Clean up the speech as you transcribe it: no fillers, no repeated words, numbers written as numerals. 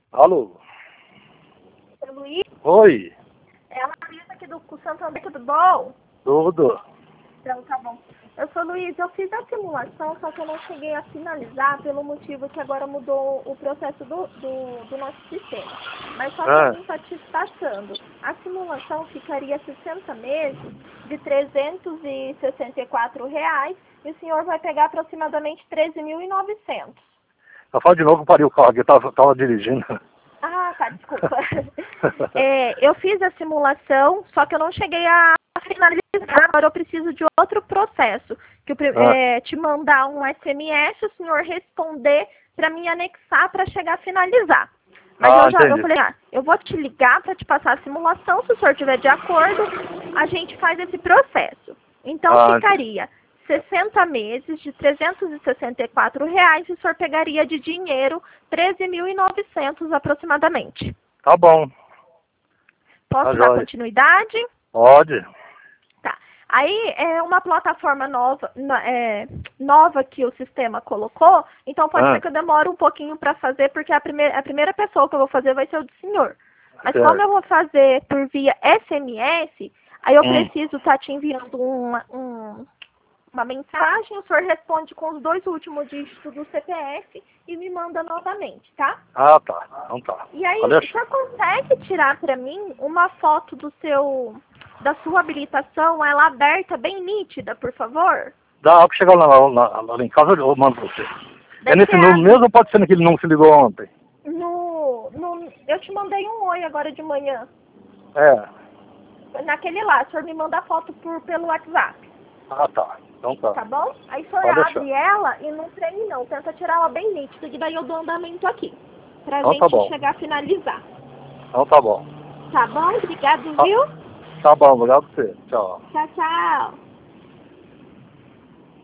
Alô? Oi, Luiz? Oi? É a Larissa aqui do Santander, tudo bom? Tudo? Então, tá bom. Eu sou Luiz, eu fiz a simulação, só que eu não cheguei a finalizar pelo motivo que agora mudou o processo do nosso sistema. Mas só para Ah, mim estar te passando. A simulação ficaria 60 meses de R$ 364 e o senhor vai pegar aproximadamente 13.900. eu falo de novo, parei o carro aqui, tava dirigindo. Ah, tá, desculpa. Eu fiz a simulação, só que eu não cheguei a finalizar. Agora eu preciso de outro processo. Ah, Te mandar um SMS, o senhor responder para mim anexar para chegar a finalizar. Mas eu entendi. falei, eu vou te ligar para te passar a simulação, se o senhor estiver de acordo, a gente faz esse processo. Então Entendi. ficaria 60 meses de R$ 364 e o senhor pegaria de dinheiro 13.900 aproximadamente. Tá bom, tá Posso dar jóia. continuidade? Pode? Tá. Aí é uma plataforma nova que o sistema colocou, então pode ser Ah, que eu demore um pouquinho para fazer, porque a primeira pessoa que eu vou fazer vai ser o do senhor. Mas como eu certo. vou fazer por via SMS, aí eu Hum. preciso estar te enviando uma mensagem, o senhor responde com os 2 últimos dígitos do CPF e me manda novamente, tá? Ah, tá. Então tá. E aí, Pode o deixar. senhor consegue tirar para mim uma foto da sua habilitação, ela aberta, bem nítida, por favor? Dá, a hora que chegar lá em casa, eu mando pra você. É Daí você nesse número abre mesmo ou pode ser naquele número que você ligou ontem? eu te mandei um oi agora de manhã. É. Naquele lá, o senhor me manda a foto pelo WhatsApp, Ah, tá. Então tá. tá bom? Aí o senhor Pode deixar. abre ela e não treme não, tenta tirar ela bem nítida, e daí eu dou andamento aqui, pra Então tá gente bom. chegar a finalizar. Então tá bom. Tá bom? Obrigado, Tá, viu? tá bom, obrigado por você. Tchau. Tchau, tchau.